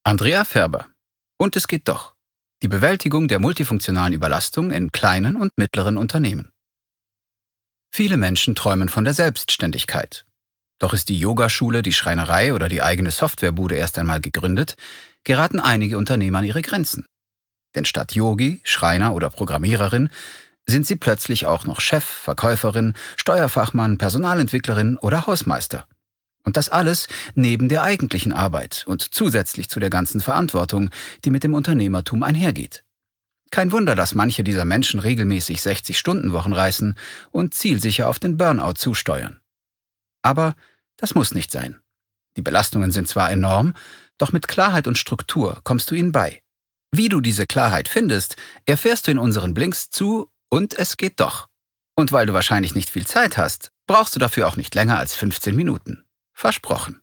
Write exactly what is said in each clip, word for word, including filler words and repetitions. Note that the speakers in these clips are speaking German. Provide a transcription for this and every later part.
Andrea Färber. Und es geht doch. Die Bewältigung der multifunktionalen Überlastung in kleinen und mittleren Unternehmen. Viele Menschen träumen von der Selbstständigkeit. Doch ist die Yogaschule, die Schreinerei oder die eigene Softwarebude erst einmal gegründet, geraten einige Unternehmer an ihre Grenzen. Denn statt Yogi, Schreiner oder Programmiererin sind sie plötzlich auch noch Chef, Verkäuferin, Steuerfachmann, Personalentwicklerin oder Hausmeister. Und das alles neben der eigentlichen Arbeit und zusätzlich zu der ganzen Verantwortung, die mit dem Unternehmertum einhergeht. Kein Wunder, dass manche dieser Menschen regelmäßig sechzig-Stunden-Wochen reißen und zielsicher auf den Burnout zusteuern. Aber das muss nicht sein. Die Belastungen sind zwar enorm, doch mit Klarheit und Struktur kommst du ihnen bei. Wie du diese Klarheit findest, erfährst du in unseren Blinks zu und es geht doch. Und weil du wahrscheinlich nicht viel Zeit hast, brauchst du dafür auch nicht länger als fünfzehn Minuten. Versprochen.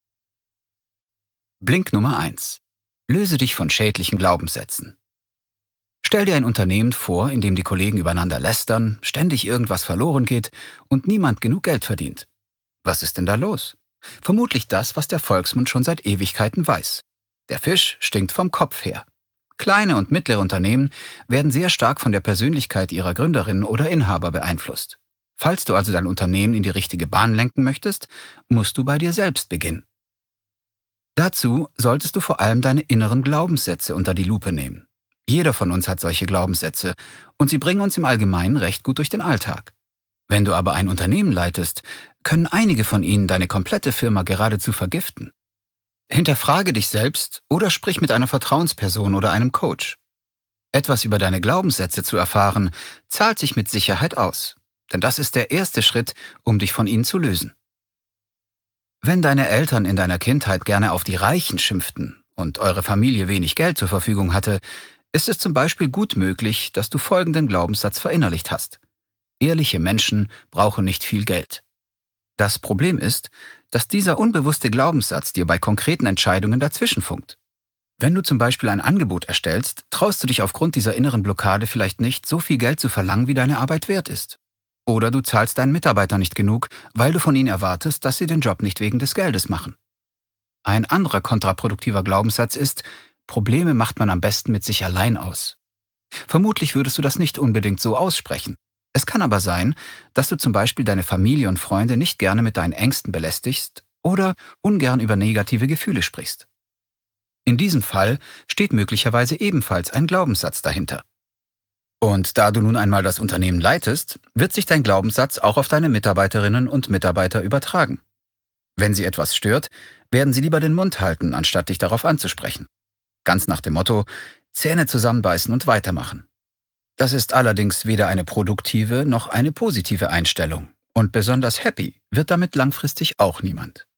Blink Nummer eins. Löse dich von schädlichen Glaubenssätzen. Stell dir ein Unternehmen vor, in dem die Kollegen übereinander lästern, ständig irgendwas verloren geht und niemand genug Geld verdient. Was ist denn da los? Vermutlich das, was der Volksmund schon seit Ewigkeiten weiß. Der Fisch stinkt vom Kopf her. Kleine und mittlere Unternehmen werden sehr stark von der Persönlichkeit ihrer Gründerin oder Inhaber beeinflusst. Falls du also dein Unternehmen in die richtige Bahn lenken möchtest, musst du bei dir selbst beginnen. Dazu solltest du vor allem deine inneren Glaubenssätze unter die Lupe nehmen. Jeder von uns hat solche Glaubenssätze und sie bringen uns im Allgemeinen recht gut durch den Alltag. Wenn du aber ein Unternehmen leitest, können einige von ihnen deine komplette Firma geradezu vergiften. Hinterfrage dich selbst oder sprich mit einer Vertrauensperson oder einem Coach. Etwas über deine Glaubenssätze zu erfahren, zahlt sich mit Sicherheit aus. Denn das ist der erste Schritt, um dich von ihnen zu lösen. Wenn deine Eltern in deiner Kindheit gerne auf die Reichen schimpften und eure Familie wenig Geld zur Verfügung hatte, ist es zum Beispiel gut möglich, dass du folgenden Glaubenssatz verinnerlicht hast. Ehrliche Menschen brauchen nicht viel Geld. Das Problem ist, dass dieser unbewusste Glaubenssatz dir bei konkreten Entscheidungen dazwischenfunkt. Wenn du zum Beispiel ein Angebot erstellst, traust du dich aufgrund dieser inneren Blockade vielleicht nicht, so viel Geld zu verlangen, wie deine Arbeit wert ist. Oder du zahlst deinen Mitarbeitern nicht genug, weil du von ihnen erwartest, dass sie den Job nicht wegen des Geldes machen. Ein anderer kontraproduktiver Glaubenssatz ist, Probleme macht man am besten mit sich allein aus. Vermutlich würdest du das nicht unbedingt so aussprechen. Es kann aber sein, dass du zum Beispiel deine Familie und Freunde nicht gerne mit deinen Ängsten belästigst oder ungern über negative Gefühle sprichst. In diesem Fall steht möglicherweise ebenfalls ein Glaubenssatz dahinter. Und da du nun einmal das Unternehmen leitest, wird sich dein Glaubenssatz auch auf deine Mitarbeiterinnen und Mitarbeiter übertragen. Wenn sie etwas stört, werden sie lieber den Mund halten, anstatt dich darauf anzusprechen. Ganz nach dem Motto, Zähne zusammenbeißen und weitermachen. Das ist allerdings weder eine produktive noch eine positive Einstellung. Und besonders happy wird damit langfristig auch niemand.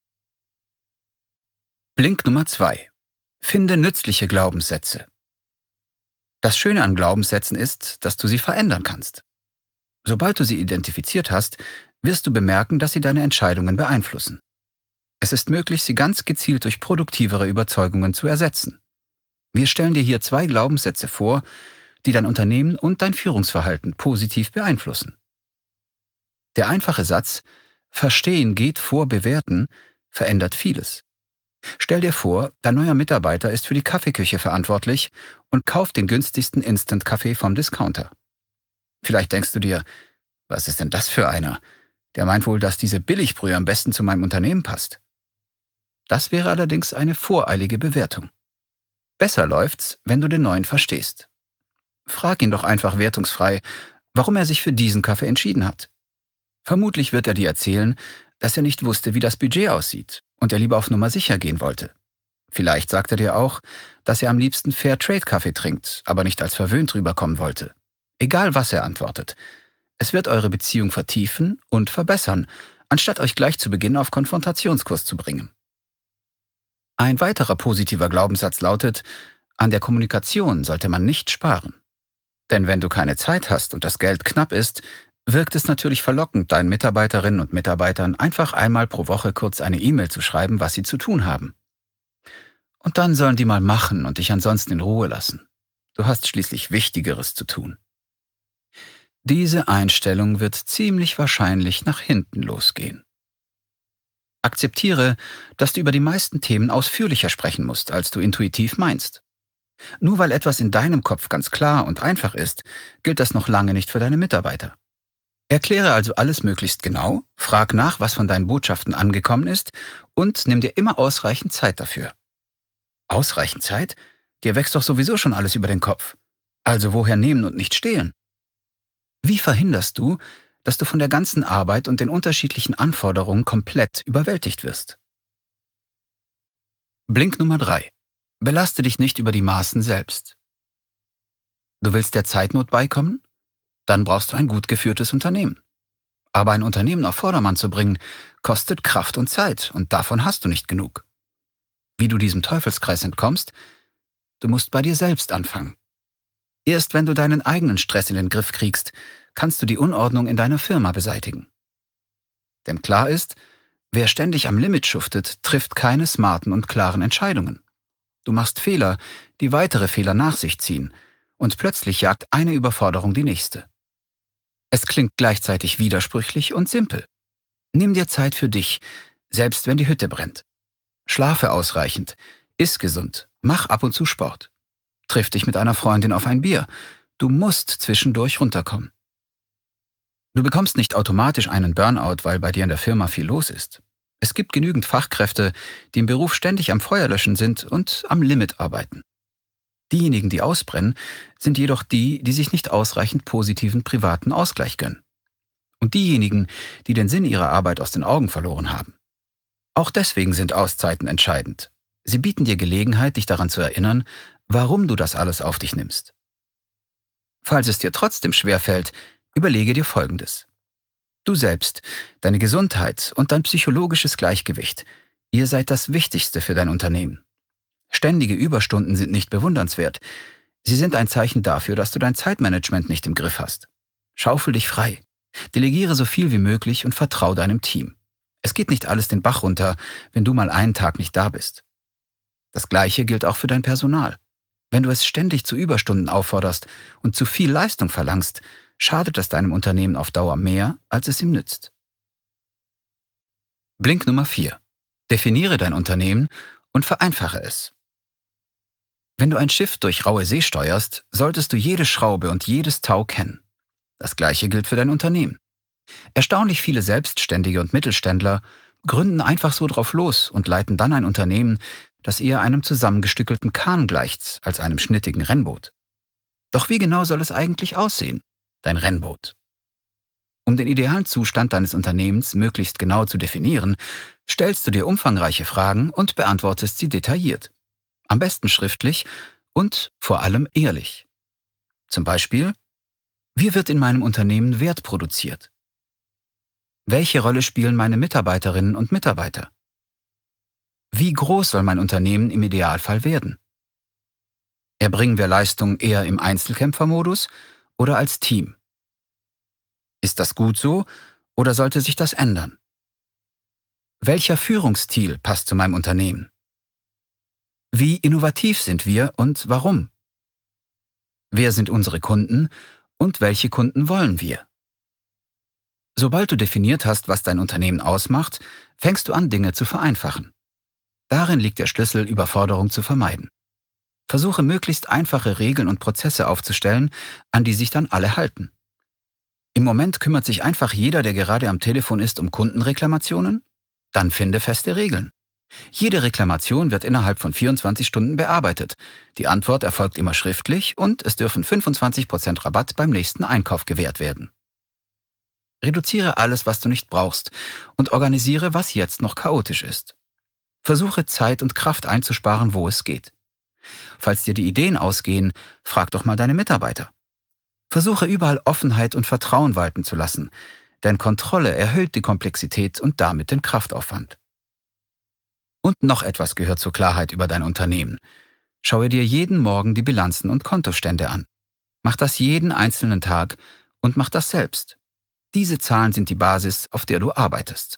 Blink Nummer zwei. Finde nützliche Glaubenssätze. Das Schöne an Glaubenssätzen ist, dass du sie verändern kannst. Sobald du sie identifiziert hast, wirst du bemerken, dass sie deine Entscheidungen beeinflussen. Es ist möglich, sie ganz gezielt durch produktivere Überzeugungen zu ersetzen. Wir stellen dir hier zwei Glaubenssätze vor, die dein Unternehmen und dein Führungsverhalten positiv beeinflussen. Der einfache Satz, Verstehen geht vor Bewerten, verändert vieles. Stell dir vor, dein neuer Mitarbeiter ist für die Kaffeeküche verantwortlich und kauft den günstigsten Instant-Kaffee vom Discounter. Vielleicht denkst du dir, was ist denn das für einer? Der meint wohl, dass diese Billigbrühe am besten zu meinem Unternehmen passt. Das wäre allerdings eine voreilige Bewertung. Besser läuft's, wenn du den neuen verstehst. Frag ihn doch einfach wertungsfrei, warum er sich für diesen Kaffee entschieden hat. Vermutlich wird er dir erzählen, dass er nicht wusste, wie das Budget aussieht und er lieber auf Nummer sicher gehen wollte. Vielleicht sagt er dir auch, dass er am liebsten Fair-Trade-Kaffee trinkt, aber nicht als verwöhnt rüberkommen wollte. Egal, was er antwortet. Es wird eure Beziehung vertiefen und verbessern, anstatt euch gleich zu Beginn auf Konfrontationskurs zu bringen. Ein weiterer positiver Glaubenssatz lautet, an der Kommunikation sollte man nicht sparen. Denn wenn du keine Zeit hast und das Geld knapp ist, wirkt es natürlich verlockend, deinen Mitarbeiterinnen und Mitarbeitern einfach einmal pro Woche kurz eine E-Mail zu schreiben, was sie zu tun haben. Und dann sollen die mal machen und dich ansonsten in Ruhe lassen. Du hast schließlich Wichtigeres zu tun. Diese Einstellung wird ziemlich wahrscheinlich nach hinten losgehen. Akzeptiere, dass du über die meisten Themen ausführlicher sprechen musst, als du intuitiv meinst. Nur weil etwas in deinem Kopf ganz klar und einfach ist, gilt das noch lange nicht für deine Mitarbeiter. Erkläre also alles möglichst genau, frag nach, was von deinen Botschaften angekommen ist und nimm dir immer ausreichend Zeit dafür. Ausreichend Zeit? Dir wächst doch sowieso schon alles über den Kopf. Also woher nehmen und nicht stehlen? Wie verhinderst du, dass du von der ganzen Arbeit und den unterschiedlichen Anforderungen komplett überwältigt wirst? Blink Nummer drei. Belaste dich nicht über die Maßen selbst. Du willst der Zeitnot beikommen? Dann brauchst du ein gut geführtes Unternehmen. Aber ein Unternehmen auf Vordermann zu bringen, kostet Kraft und Zeit und davon hast du nicht genug. Wie du diesem Teufelskreis entkommst? Du musst bei dir selbst anfangen. Erst wenn du deinen eigenen Stress in den Griff kriegst, kannst du die Unordnung in deiner Firma beseitigen. Denn klar ist, wer ständig am Limit schuftet, trifft keine smarten und klaren Entscheidungen. Du machst Fehler, die weitere Fehler nach sich ziehen, und plötzlich jagt eine Überforderung die nächste. Es klingt gleichzeitig widersprüchlich und simpel. Nimm dir Zeit für dich, selbst wenn die Hütte brennt. Schlafe ausreichend, iss gesund, mach ab und zu Sport. Triff dich mit einer Freundin auf ein Bier. Du musst zwischendurch runterkommen. Du bekommst nicht automatisch einen Burnout, weil bei dir in der Firma viel los ist. Es gibt genügend Fachkräfte, die im Beruf ständig am Feuerlöschen sind und am Limit arbeiten. Diejenigen, die ausbrennen, sind jedoch die, die sich nicht ausreichend positiven privaten Ausgleich gönnen. Und diejenigen, die den Sinn ihrer Arbeit aus den Augen verloren haben. Auch deswegen sind Auszeiten entscheidend. Sie bieten dir Gelegenheit, dich daran zu erinnern, warum du das alles auf dich nimmst. Falls es dir trotzdem schwerfällt, überlege dir Folgendes. Du selbst, deine Gesundheit und dein psychologisches Gleichgewicht, ihr seid das Wichtigste für dein Unternehmen. Ständige Überstunden sind nicht bewundernswert. Sie sind ein Zeichen dafür, dass du dein Zeitmanagement nicht im Griff hast. Schaufel dich frei. Delegiere so viel wie möglich und vertrau deinem Team. Es geht nicht alles den Bach runter, wenn du mal einen Tag nicht da bist. Das Gleiche gilt auch für dein Personal. Wenn du es ständig zu Überstunden aufforderst und zu viel Leistung verlangst, schadet es deinem Unternehmen auf Dauer mehr, als es ihm nützt. Blink Nummer vier. Definiere dein Unternehmen und vereinfache es. Wenn du ein Schiff durch raue See steuerst, solltest du jede Schraube und jedes Tau kennen. Das Gleiche gilt für dein Unternehmen. Erstaunlich viele Selbstständige und Mittelständler gründen einfach so drauf los und leiten dann ein Unternehmen, das eher einem zusammengestückelten Kahn gleicht als einem schnittigen Rennboot. Doch wie genau soll es eigentlich aussehen, dein Rennboot? Um den idealen Zustand deines Unternehmens möglichst genau zu definieren, stellst du dir umfangreiche Fragen und beantwortest sie detailliert. Am besten schriftlich und vor allem ehrlich. Zum Beispiel: Wie wird in meinem Unternehmen Wert produziert? Welche Rolle spielen meine Mitarbeiterinnen und Mitarbeiter? Wie groß soll mein Unternehmen im Idealfall werden? Erbringen wir Leistung eher im Einzelkämpfermodus oder als Team? Ist das gut so oder sollte sich das ändern? Welcher Führungsstil passt zu meinem Unternehmen? Wie innovativ sind wir und warum? Wer sind unsere Kunden und welche Kunden wollen wir? Sobald du definiert hast, was dein Unternehmen ausmacht, fängst du an, Dinge zu vereinfachen. Darin liegt der Schlüssel, Überforderung zu vermeiden. Versuche möglichst einfache Regeln und Prozesse aufzustellen, an die sich dann alle halten. Im Moment kümmert sich einfach jeder, der gerade am Telefon ist, um Kundenreklamationen? Dann finde feste Regeln. Jede Reklamation wird innerhalb von vierundzwanzig Stunden bearbeitet. Die Antwort erfolgt immer schriftlich und es dürfen fünfundzwanzig Prozent Rabatt beim nächsten Einkauf gewährt werden. Reduziere alles, was du nicht brauchst und organisiere, was jetzt noch chaotisch ist. Versuche Zeit und Kraft einzusparen, wo es geht. Falls dir die Ideen ausgehen, frag doch mal deine Mitarbeiter. Versuche überall Offenheit und Vertrauen walten zu lassen, denn Kontrolle erhöht die Komplexität und damit den Kraftaufwand. Und noch etwas gehört zur Klarheit über dein Unternehmen. Schaue dir jeden Morgen die Bilanzen und Kontostände an. Mach das jeden einzelnen Tag und mach das selbst. Diese Zahlen sind die Basis, auf der du arbeitest.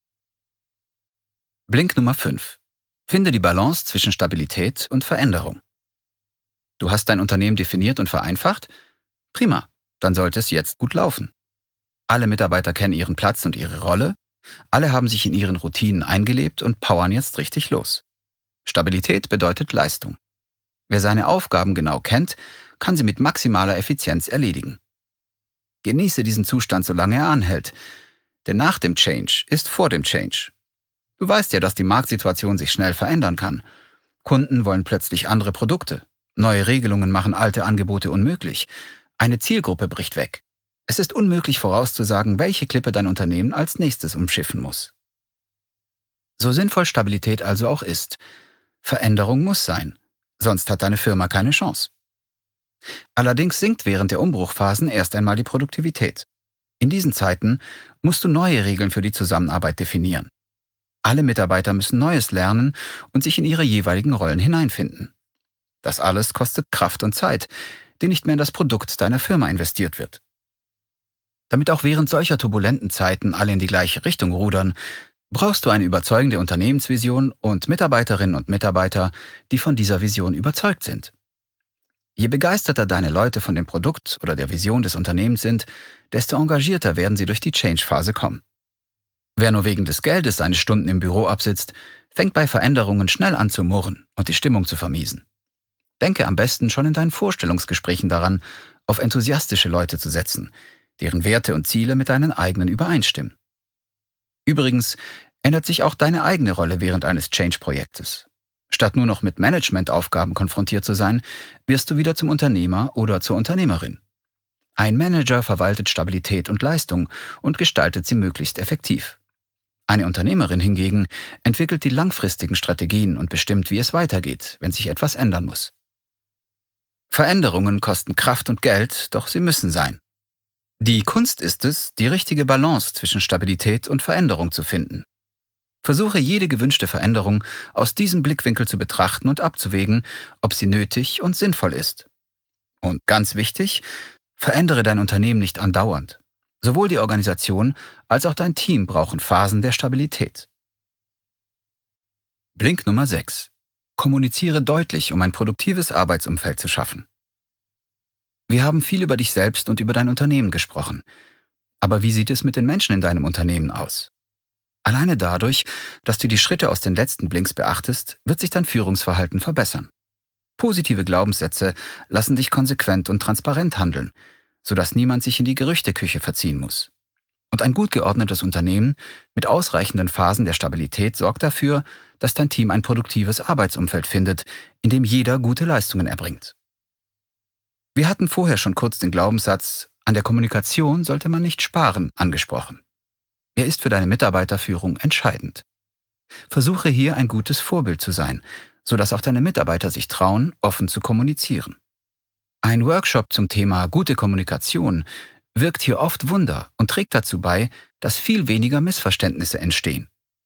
Blink Nummer fünf. Finde die Balance zwischen Stabilität und Veränderung. Du hast dein Unternehmen definiert und vereinfacht? Prima, dann sollte es jetzt gut laufen. Alle Mitarbeiter kennen ihren Platz und ihre Rolle Alle haben sich in ihren Routinen eingelebt und powern jetzt richtig los. Stabilität bedeutet Leistung. Wer seine Aufgaben genau kennt, kann sie mit maximaler Effizienz erledigen. Genieße diesen Zustand, solange er anhält. Denn nach dem Change ist vor dem Change. Du weißt ja, dass die Marktsituation sich schnell verändern kann. Kunden wollen plötzlich andere Produkte. Neue Regelungen machen alte Angebote unmöglich. Eine Zielgruppe bricht weg. Es ist unmöglich vorauszusagen, welche Klippe dein Unternehmen als nächstes umschiffen muss. So sinnvoll Stabilität also auch ist, Veränderung muss sein, sonst hat deine Firma keine Chance. Allerdings sinkt während der Umbruchphasen erst einmal die Produktivität. In diesen Zeiten musst du neue Regeln für die Zusammenarbeit definieren. Alle Mitarbeiter müssen Neues lernen und sich in ihre jeweiligen Rollen hineinfinden. Das alles kostet Kraft und Zeit, die nicht mehr in das Produkt deiner Firma investiert wird. Damit auch während solcher turbulenten Zeiten alle in die gleiche Richtung rudern, brauchst du eine überzeugende Unternehmensvision und Mitarbeiterinnen und Mitarbeiter, die von dieser Vision überzeugt sind. Je begeisterter deine Leute von dem Produkt oder der Vision des Unternehmens sind, desto engagierter werden sie durch die Change-Phase kommen. Wer nur wegen des Geldes seine Stunden im Büro absitzt, fängt bei Veränderungen schnell an zu murren und die Stimmung zu vermiesen. Denke am besten schon in deinen Vorstellungsgesprächen daran, auf enthusiastische Leute zu setzen, deren Werte und Ziele mit deinen eigenen übereinstimmen. Übrigens ändert sich auch deine eigene Rolle während eines Change-Projektes. Statt nur noch mit Managementaufgaben konfrontiert zu sein, wirst du wieder zum Unternehmer oder zur Unternehmerin. Ein Manager verwaltet Stabilität und Leistung und gestaltet sie möglichst effektiv. Eine Unternehmerin hingegen entwickelt die langfristigen Strategien und bestimmt, wie es weitergeht, wenn sich etwas ändern muss. Veränderungen kosten Kraft und Geld, doch sie müssen sein. Die Kunst ist es, die richtige Balance zwischen Stabilität und Veränderung zu finden. Versuche jede gewünschte Veränderung aus diesem Blickwinkel zu betrachten und abzuwägen, ob sie nötig und sinnvoll ist. Und ganz wichtig, verändere dein Unternehmen nicht andauernd. Sowohl die Organisation als auch dein Team brauchen Phasen der Stabilität. Blink Nummer sechs. Kommuniziere deutlich, um ein produktives Arbeitsumfeld zu schaffen. Wir haben viel über dich selbst und über dein Unternehmen gesprochen. Aber wie sieht es mit den Menschen in deinem Unternehmen aus? Alleine dadurch, dass du die Schritte aus den letzten Blinks beachtest, wird sich dein Führungsverhalten verbessern. Positive Glaubenssätze lassen dich konsequent und transparent handeln, sodass niemand sich in die Gerüchteküche verziehen muss. Und ein gut geordnetes Unternehmen mit ausreichenden Phasen der Stabilität sorgt dafür, dass dein Team ein produktives Arbeitsumfeld findet, in dem jeder gute Leistungen erbringt. Wir hatten vorher schon kurz den Glaubenssatz, an der Kommunikation sollte man nicht sparen, angesprochen. Er ist für deine Mitarbeiterführung entscheidend. Versuche hier ein gutes Vorbild zu sein, sodass auch deine Mitarbeiter sich trauen, offen zu kommunizieren. Ein Workshop zum Thema gute Kommunikation wirkt hier oft Wunder und trägt dazu bei, dass viel weniger Missverständnisse entstehen.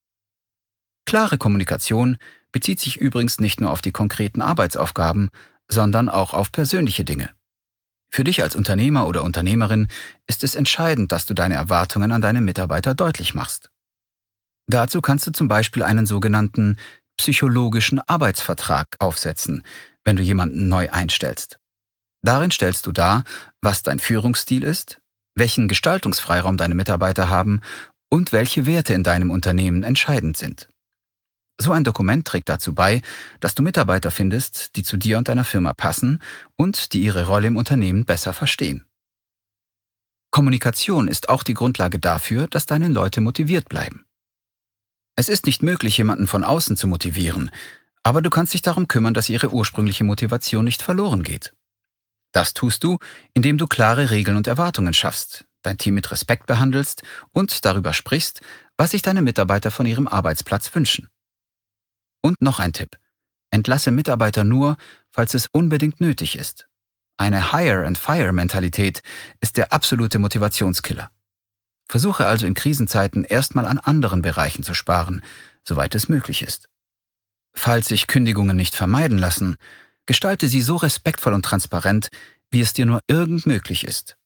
Klare Kommunikation bezieht sich übrigens nicht nur auf die konkreten Arbeitsaufgaben, sondern auch auf persönliche Dinge. Für dich als Unternehmer oder Unternehmerin ist es entscheidend, dass du deine Erwartungen an deine Mitarbeiter deutlich machst. Dazu kannst du zum Beispiel einen sogenannten psychologischen Arbeitsvertrag aufsetzen, wenn du jemanden neu einstellst. Darin stellst du dar, was dein Führungsstil ist, welchen Gestaltungsfreiraum deine Mitarbeiter haben und welche Werte in deinem Unternehmen entscheidend sind. So ein Dokument trägt dazu bei, dass du Mitarbeiter findest, die zu dir und deiner Firma passen und die ihre Rolle im Unternehmen besser verstehen. Kommunikation ist auch die Grundlage dafür, dass deine Leute motiviert bleiben. Es ist nicht möglich, jemanden von außen zu motivieren, aber du kannst dich darum kümmern, dass ihre ursprüngliche Motivation nicht verloren geht. Das tust du, indem du klare Regeln und Erwartungen schaffst, dein Team mit Respekt behandelst und darüber sprichst, was sich deine Mitarbeiter von ihrem Arbeitsplatz wünschen. Und noch ein Tipp. Entlasse Mitarbeiter nur, falls es unbedingt nötig ist. Eine Hire-and-Fire-Mentalität ist der absolute Motivationskiller. Versuche also in Krisenzeiten erstmal an anderen Bereichen zu sparen, soweit es möglich ist. Falls sich Kündigungen nicht vermeiden lassen, gestalte sie so respektvoll und transparent, wie es dir nur irgend möglich ist.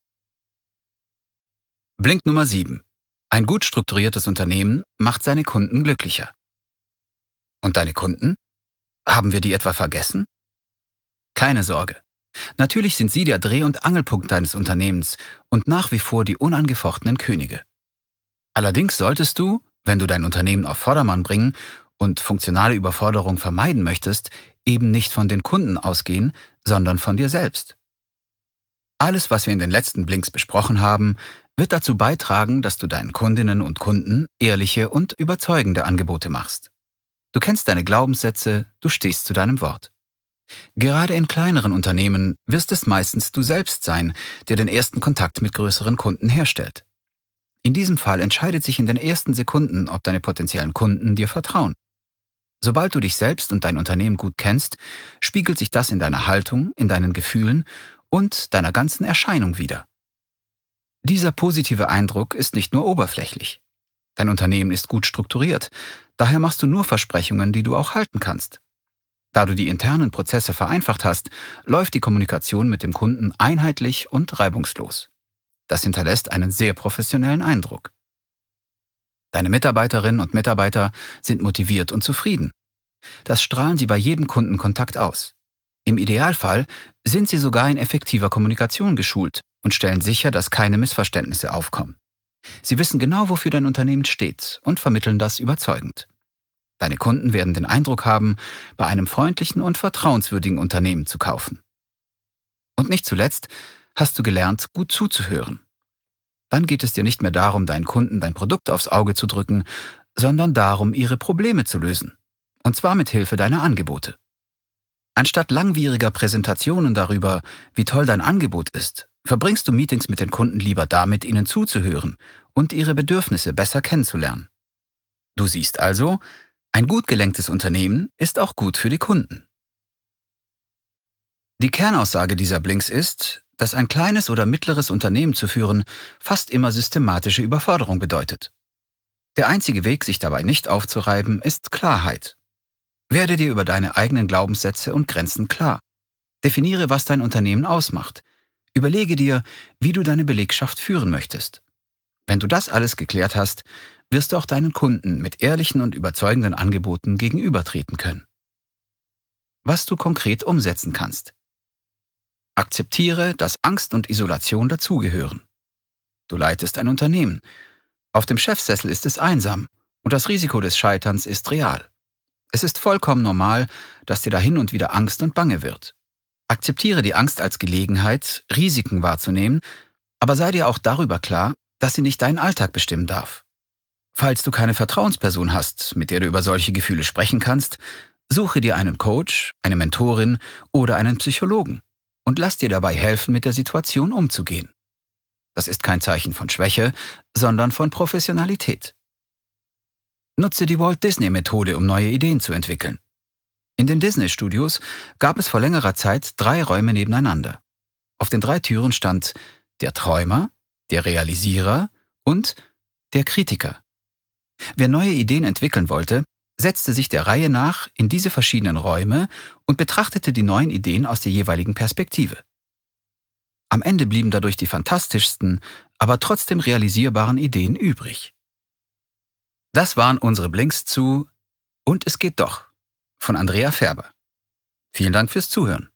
Blink Nummer sieben. Ein gut strukturiertes Unternehmen macht seine Kunden glücklicher. Und deine Kunden? Haben wir die etwa vergessen? Keine Sorge. Natürlich sind sie der Dreh- und Angelpunkt deines Unternehmens und nach wie vor die unangefochtenen Könige. Allerdings solltest du, wenn du dein Unternehmen auf Vordermann bringen und funktionale Überforderung vermeiden möchtest, eben nicht von den Kunden ausgehen, sondern von dir selbst. Alles, was wir in den letzten Blinks besprochen haben, wird dazu beitragen, dass du deinen Kundinnen und Kunden ehrliche und überzeugende Angebote machst. Du kennst deine Glaubenssätze, du stehst zu deinem Wort. Gerade in kleineren Unternehmen wirst es meistens du selbst sein, der den ersten Kontakt mit größeren Kunden herstellt. In diesem Fall entscheidet sich in den ersten Sekunden, ob deine potenziellen Kunden dir vertrauen. Sobald du dich selbst und dein Unternehmen gut kennst, spiegelt sich das in deiner Haltung, in deinen Gefühlen und deiner ganzen Erscheinung wider. Dieser positive Eindruck ist nicht nur oberflächlich. Dein Unternehmen ist gut strukturiert, daher machst du nur Versprechungen, die du auch halten kannst. Da du die internen Prozesse vereinfacht hast, läuft die Kommunikation mit dem Kunden einheitlich und reibungslos. Das hinterlässt einen sehr professionellen Eindruck. Deine Mitarbeiterinnen und Mitarbeiter sind motiviert und zufrieden. Das strahlen sie bei jedem Kundenkontakt aus. Im Idealfall sind sie sogar in effektiver Kommunikation geschult und stellen sicher, dass keine Missverständnisse aufkommen. Sie wissen genau, wofür dein Unternehmen steht und vermitteln das überzeugend. Deine Kunden werden den Eindruck haben, bei einem freundlichen und vertrauenswürdigen Unternehmen zu kaufen. Und nicht zuletzt hast du gelernt, gut zuzuhören. Dann geht es dir nicht mehr darum, deinen Kunden dein Produkt aufs Auge zu drücken, sondern darum, ihre Probleme zu lösen. Und zwar mit Hilfe deiner Angebote. Anstatt langwieriger Präsentationen darüber, wie toll dein Angebot ist, verbringst du Meetings mit den Kunden lieber damit, ihnen zuzuhören und ihre Bedürfnisse besser kennenzulernen. Du siehst also, ein gut gelenktes Unternehmen ist auch gut für die Kunden. Die Kernaussage dieser Blinks ist, dass ein kleines oder mittleres Unternehmen zu führen fast immer systematische Überforderung bedeutet. Der einzige Weg, sich dabei nicht aufzureiben, ist Klarheit. Werde dir über deine eigenen Glaubenssätze und Grenzen klar. Definiere, was dein Unternehmen ausmacht. Überlege dir, wie du deine Belegschaft führen möchtest. Wenn du das alles geklärt hast, wirst du auch deinen Kunden mit ehrlichen und überzeugenden Angeboten gegenübertreten können. Was du konkret umsetzen kannst. Akzeptiere, dass Angst und Isolation dazugehören. Du leitest ein Unternehmen. Auf dem Chefsessel ist es einsam und das Risiko des Scheiterns ist real. Es ist vollkommen normal, dass dir da hin und wieder Angst und Bange wird. Akzeptiere die Angst als Gelegenheit, Risiken wahrzunehmen, aber sei dir auch darüber klar, dass sie nicht deinen Alltag bestimmen darf. Falls du keine Vertrauensperson hast, mit der du über solche Gefühle sprechen kannst, suche dir einen Coach, eine Mentorin oder einen Psychologen und lass dir dabei helfen, mit der Situation umzugehen. Das ist kein Zeichen von Schwäche, sondern von Professionalität. Nutze die Walt Disney-Methode, um neue Ideen zu entwickeln. In den Disney-Studios gab es vor längerer Zeit drei Räume nebeneinander. Auf den drei Türen stand der Träumer, der Realisierer und der Kritiker. Wer neue Ideen entwickeln wollte, setzte sich der Reihe nach in diese verschiedenen Räume und betrachtete die neuen Ideen aus der jeweiligen Perspektive. Am Ende blieben dadurch die fantastischsten, aber trotzdem realisierbaren Ideen übrig. Das waren unsere Blinks zu Und es geht doch von Andrea Färber. Vielen Dank fürs Zuhören.